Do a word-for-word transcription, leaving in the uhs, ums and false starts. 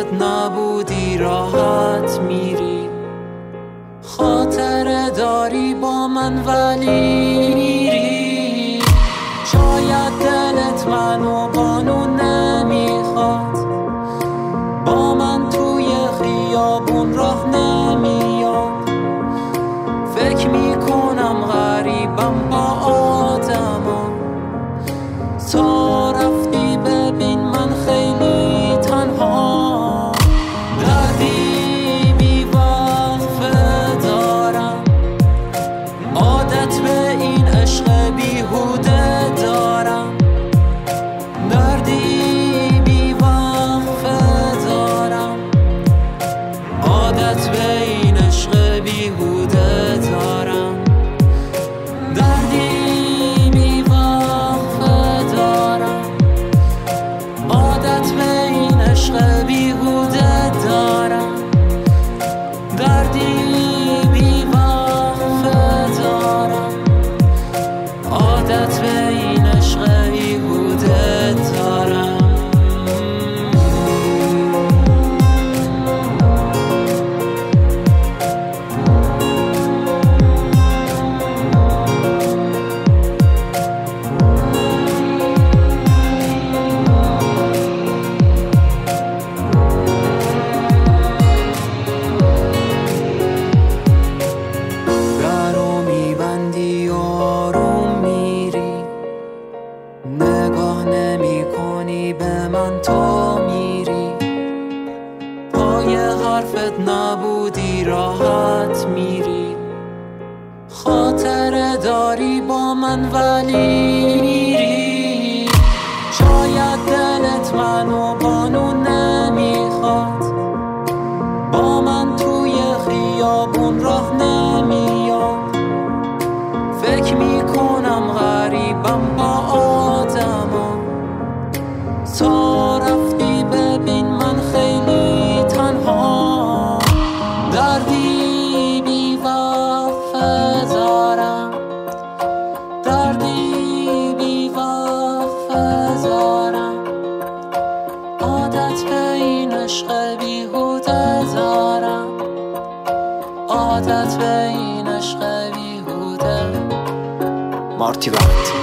حرفت نبودی راحت میری، خاطره داری با من ولی میری. شاید دلت منو بانو نمیخواد، با من توی خیابون راه نمیاد. فکر میکنم غریبم با آدما، تا رفتی ببین من خیلی تنها. دردی بی وقفه دارم، عادت به این عشق بیهوده دارم. دردی بی وقفه دارم، عادت به این عشق بیهوده دارم. دردی بی وقفه دارم، عادت به این عشق بیهوده دارم. دردی بی وقفه دارم، عادت به این عشق بیهوده دارم. نگاه نمی کنی به من تا میری، پای حرفت نبودی راحت میری. خاطره داری با من ولی میری. شاید دلت منو بانو نمیخواد، با من توی خیابون راه نمیاد. فکر میکنم غریبم با آدما، تا رفتی ببین من خیلی تنها. دردی بی وقفه دارم، دردی بی وقفه دارم، عادت به این عشق بیهوده دارم. عادت به این عشق بیهوده. مارتی وقت